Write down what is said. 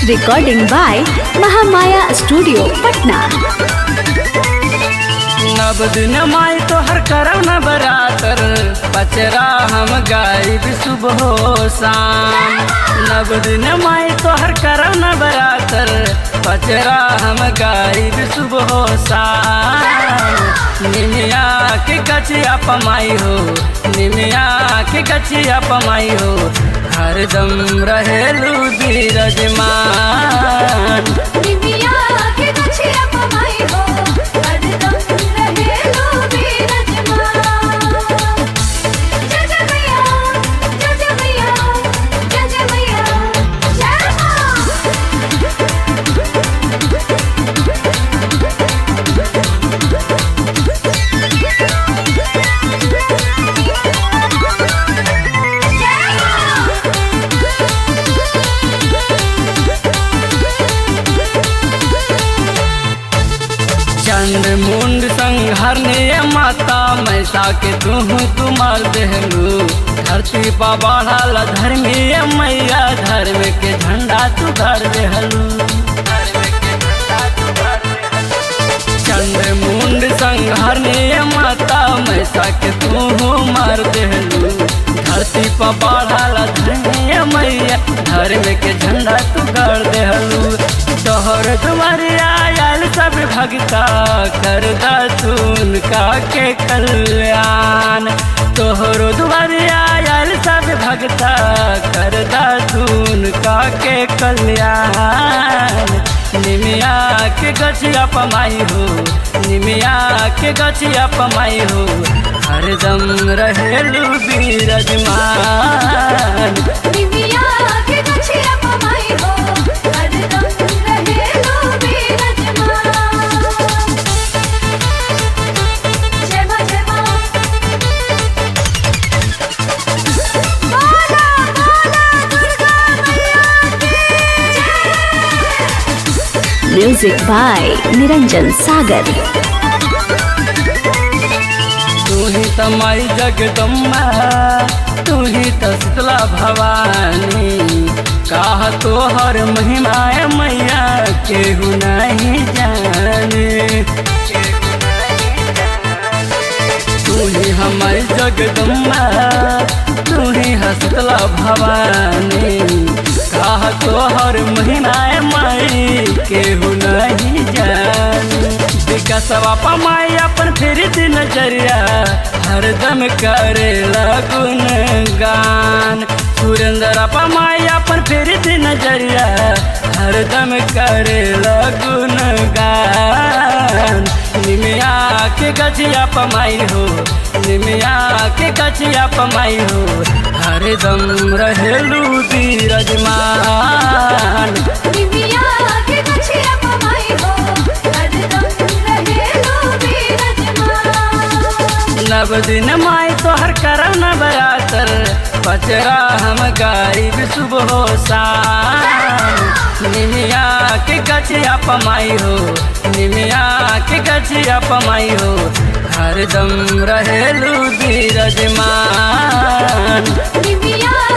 Recording by Mahamaya Studio, Patna. नव दिन माई तो हर करम न बरातर पचरा हम गायब सुबह शाम। नव दिन माई तो हर करम न बरातर पचरा हम गायब सुबह शाम। निमिया के गछिया पमाई हो, निमिया के गछिया पमाई हो, हरदम रहेलू विराजमान। निमिया के गछिया पमाई हो, हरदम रहेलू विराजमान। जय जय मैया, जय जय मैया, जय जय मैया, जय माँ। चंद्र मुंड संघरने माता मैसा के तू मार देहलू। धरती पा बढ़ल धर्मी मैया, धर्म के झंडा तू धर देहलू। चंद्र मुंड संघरने माता मैसा के तू मार देहलू। धरती पा बढ़ल धर्मी मैया, धर्म के झंडा तू धर देहलू। तोहर तुम्हारिया आयल सब भगता कर दून का के कल्याण। तोहरो तुम्हारिया आयल सब भगता कर दून का के कल्याण। निमिया के गछिया पमाई हो, निमिया के गछिया पमाई हो, हरदम रहेलू विराजमान। निमिया के गछिया पमाई हो, हरदम रहेलू विराजमान। जय माँ, जय माँ। बोला बोला दुर्गा मैया की जय। Music by Niranjan Sagar. तू ही तमाई जगदम्बा, तू ही शीतला भवानी। कहा तोहर महिमा मैया केहू नहीं जाने। तू ही हमारी जगदम्बा, तू ही शीतला भवानी। कहा तोहर महिमा माई केहू नहीं जाने। विकासवा पमाई अपन फिर नजरिया हरदम करे लगुन गान। सुरेंद्र पमाई अपन फिर नजरिया हरदम करे लगुन गान। निमिया के गछिया पमाई हो, निमिया के गछिया पमाई हो, हरदम रहेलू विराजमान। निमिया के गछिया पमाई हो, हरदम रहेलू विराजमान। नव दिन माई तोहर करम न बरातर पचरा हम गायब सुबह शाम। निमिया के गछिया पमाई हो, निमिया के गछिया पमाई हो, हरदम रहेलू विराजमान। निमिया